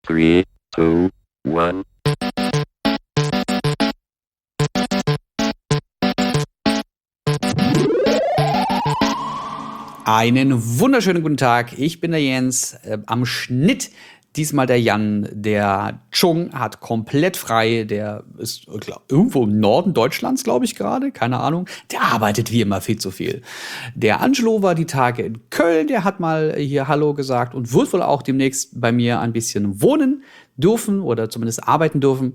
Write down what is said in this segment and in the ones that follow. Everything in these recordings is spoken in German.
3, 2, 1. Einen wunderschönen guten Tag, ich bin der Jens, am Schnitt diesmal der Jan. Der Chung hat komplett frei, der ist irgendwo im Norden Deutschlands, glaube ich gerade, keine Ahnung. Der arbeitet wie immer viel zu viel. Der Angelo war die Tage in Köln, der hat mal hier Hallo gesagt und wird wohl auch demnächst bei mir ein bisschen wohnen dürfen oder zumindest arbeiten dürfen.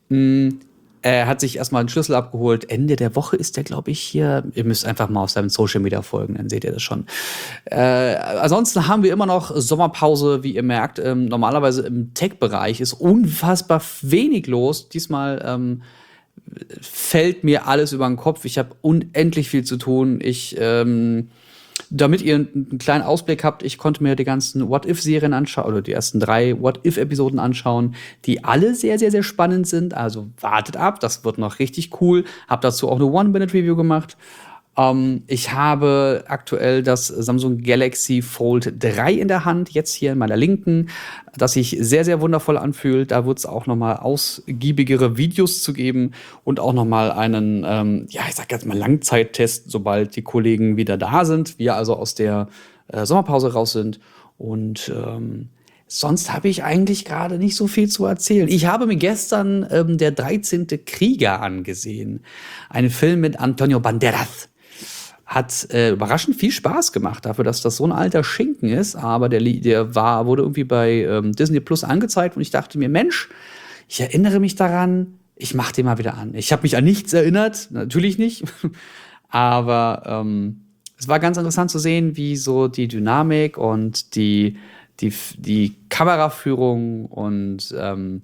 Er hat sich erstmal einen Schlüssel abgeholt. Ende der Woche ist der, glaube ich, hier. Ihr müsst einfach mal auf seinem Social Media folgen, dann seht ihr das schon. Ansonsten haben wir immer noch Sommerpause, wie ihr merkt. Normalerweise im Tech-Bereich ist unfassbar wenig los. Diesmal fällt mir alles über den Kopf. Ich habe unendlich viel zu tun. Damit ihr einen kleinen Ausblick habt, ich konnte mir die ganzen What-If-Serien anschauen, oder die ersten 3 What-If-Episoden anschauen, die alle sehr, sehr, sehr spannend sind. Also wartet ab, das wird noch richtig cool. Hab dazu auch eine One-Minute-Review gemacht. Ich habe aktuell das Samsung Galaxy Fold 3 in der Hand, jetzt hier in meiner Linken, das sich sehr, sehr wundervoll anfühlt. Da wird es auch noch mal ausgiebigere Videos zu geben und auch noch mal einen, ich sag jetzt mal Langzeittest, sobald die Kollegen wieder da sind, wir also aus der Sommerpause raus sind. Und sonst habe ich eigentlich gerade nicht so viel zu erzählen. Ich habe mir gestern der 13. Krieger angesehen. Ein Film mit Antonio Banderas. Hat überraschend viel Spaß gemacht dafür, dass das so ein alter Schinken ist. Aber wurde irgendwie bei Disney Plus angezeigt und ich dachte mir, Mensch, ich erinnere mich daran, ich mache den mal wieder an. Ich habe mich an nichts erinnert, natürlich nicht. Aber es war ganz interessant zu sehen, wie so die Dynamik und die Kameraführung und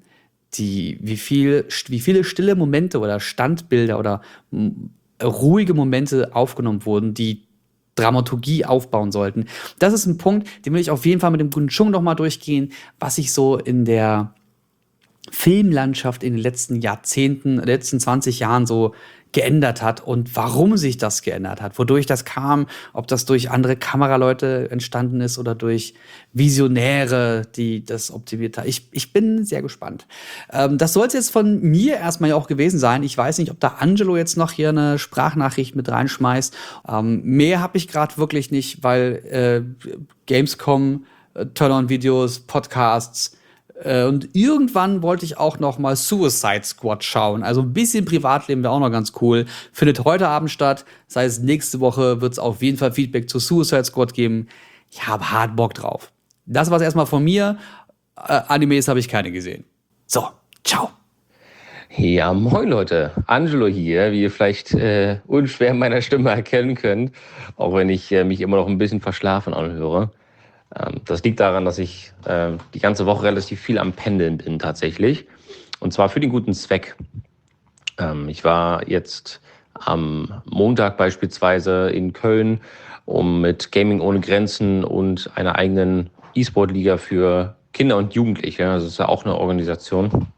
wie viele stille Momente oder Standbilder oder ruhige Momente aufgenommen wurden, die Dramaturgie aufbauen sollten. Das ist ein Punkt, den will ich auf jeden Fall mit dem guten Chung noch mal durchgehen, was sich so in der Filmlandschaft in den letzten Jahrzehnten, letzten 20 Jahren so geändert hat und warum sich das geändert hat, wodurch das kam, ob das durch andere Kameraleute entstanden ist oder durch Visionäre, die das optimiert haben. Ich bin sehr gespannt. Das soll es jetzt von mir erstmal ja auch gewesen sein. Ich weiß nicht, ob da Angelo jetzt noch hier eine Sprachnachricht mit reinschmeißt. Mehr habe ich gerade wirklich nicht, weil Gamescom, Turn-on-Videos, Podcasts, und irgendwann wollte ich auch noch mal Suicide Squad schauen. Also ein bisschen Privatleben wäre auch noch ganz cool. Findet heute Abend statt. Das heißt, nächste Woche wird es auf jeden Fall Feedback zu Suicide Squad geben. Ich habe hart Bock drauf. Das war's erstmal von mir. Animes habe ich keine gesehen. So, ciao. Ja, moin Leute, Angelo hier, wie ihr vielleicht unschwer in meiner Stimme erkennen könnt, auch wenn ich mich immer noch ein bisschen verschlafen anhöre. Das liegt daran, dass ich die ganze Woche relativ viel am Pendeln bin tatsächlich. Und zwar für den guten Zweck. Ich war jetzt am Montag beispielsweise in Köln, um mit Gaming ohne Grenzen und einer eigenen E-Sport-Liga für Kinder und Jugendliche, das ist ja auch eine Organisation,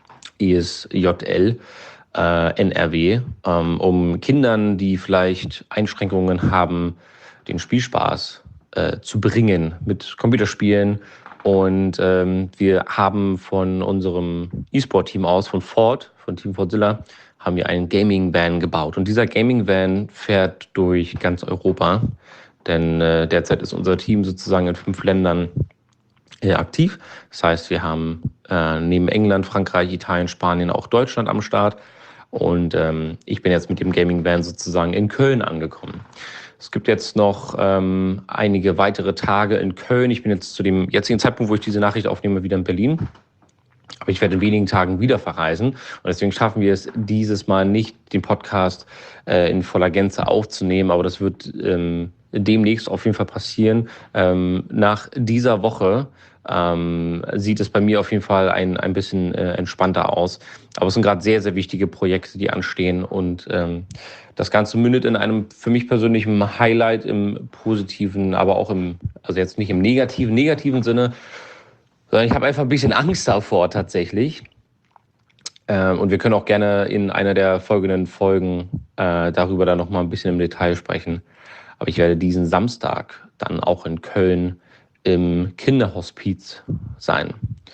ISJL, NRW, um Kindern, die vielleicht Einschränkungen haben, den Spielspaß zu bringen mit Computerspielen. Und wir haben von unserem E-Sport-Team aus, von Team Fortzilla, haben wir einen Gaming-Van gebaut. Und dieser Gaming-Van fährt durch ganz Europa. Denn derzeit ist unser Team sozusagen in 5 Ländern aktiv. Das heißt, wir haben neben England, Frankreich, Italien, Spanien auch Deutschland am Start. Und ich bin jetzt mit dem Gaming-Van sozusagen in Köln angekommen. Es gibt jetzt noch einige weitere Tage in Köln. Ich bin jetzt zu dem jetzigen Zeitpunkt, wo ich diese Nachricht aufnehme, wieder in Berlin. Aber ich werde in wenigen Tagen wieder verreisen. Und deswegen schaffen wir es dieses Mal nicht, den Podcast in voller Gänze aufzunehmen. Aber das wird demnächst auf jeden Fall passieren. Nach dieser Woche sieht es bei mir auf jeden Fall ein bisschen entspannter aus. Aber es sind gerade sehr, sehr wichtige Projekte, die anstehen. Und das Ganze mündet in einem für mich persönlichen Highlight im positiven, aber auch also jetzt nicht im negativen Sinne, sondern ich habe einfach ein bisschen Angst davor tatsächlich. Und wir können auch gerne in einer der folgenden Folgen darüber dann nochmal ein bisschen im Detail sprechen. Aber ich werde diesen Samstag dann auch in Köln im Kinderhospiz sein.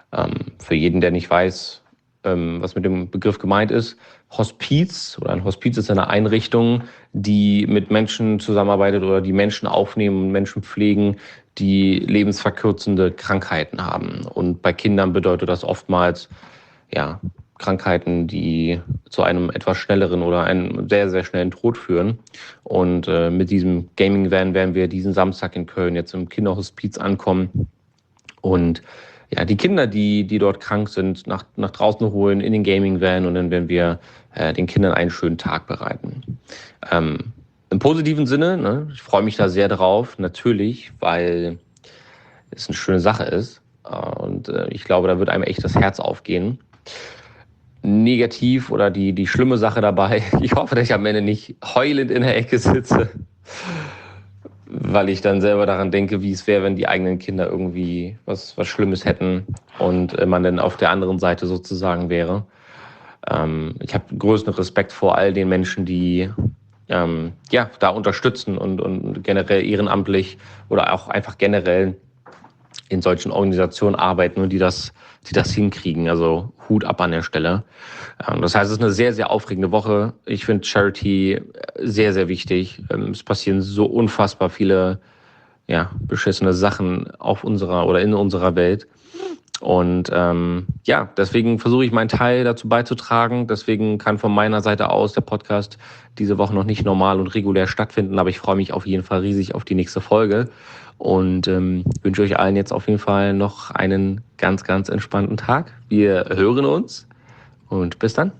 Für jeden, der nicht weiß, was mit dem Begriff gemeint ist, Hospiz oder ein Hospiz ist eine Einrichtung, die mit Menschen zusammenarbeitet oder die Menschen aufnehmen und Menschen pflegen, die lebensverkürzende Krankheiten haben. Und bei Kindern bedeutet das oftmals ja, Krankheiten, die zu einem etwas schnelleren oder einem sehr, sehr schnellen Tod führen. Und mit diesem Gaming-Van werden wir diesen Samstag in Köln jetzt im Kinderhospiz ankommen und ja, die Kinder, die dort krank sind, nach draußen holen in den Gaming-Van und dann werden wir den Kindern einen schönen Tag bereiten. Im positiven Sinne, ne, ich freue mich da sehr drauf, natürlich, weil es eine schöne Sache ist. Und ich glaube, da wird einem echt das Herz aufgehen. Negativ oder die schlimme Sache dabei, ich hoffe, dass ich am Ende nicht heulend in der Ecke sitze, weil ich dann selber daran denke, wie es wäre, wenn die eigenen Kinder irgendwie was Schlimmes hätten und man dann auf der anderen Seite sozusagen wäre. Ich habe größten Respekt vor all den Menschen, die da unterstützen und generell ehrenamtlich oder auch einfach generell in solchen Organisationen arbeiten und die das hinkriegen. Also Hut ab an der Stelle. Das heißt, es ist eine sehr, sehr aufregende Woche. Ich finde Charity sehr, sehr wichtig. Es passieren so unfassbar viele beschissene Sachen auf unserer oder in unserer Welt. Und deswegen versuche ich meinen Teil dazu beizutragen. Deswegen kann von meiner Seite aus der Podcast diese Woche noch nicht normal und regulär stattfinden. Aber ich freue mich auf jeden Fall riesig auf die nächste Folge. Und wünsche euch allen jetzt auf jeden Fall noch einen ganz, ganz entspannten Tag. Wir hören uns und bis dann.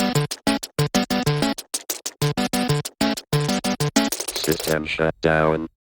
System shut down.